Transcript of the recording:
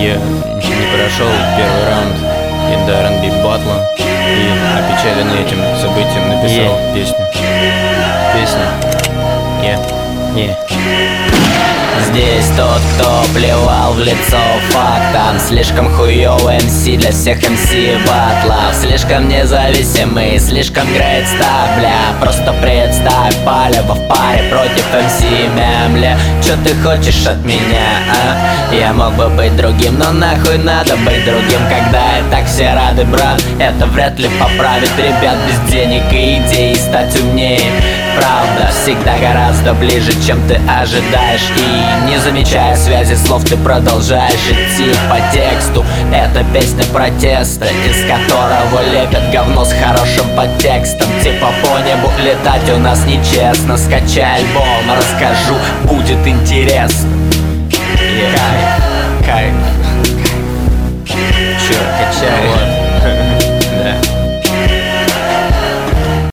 Я не прошел первый раунд Инда R&B батла и опечаленный этим событием написал песню. Здесь тот, кто плевал в лицо фактам. Слишком хуёвый МС для всех МС батлов. Слишком независимый, слишком грейт стар, бля. Просто представь, палево в паре против МС мемля. Чё ты хочешь от меня, а? Я мог бы быть другим, но нахуй надо быть другим, когда и так все рады, брат. Это вряд ли поправит ребят без денег и идей стать умнее. Правда всегда гораздо ближе, чем ты ожидаешь. И не замечая связи слов, ты продолжаешь идти по тексту. Это песня протеста, из которого лепят говно с хорошим подтекстом. Типа по небу летать у нас нечестно. Скачай альбом, расскажу, будет интересно. Кайф. Чё, качай.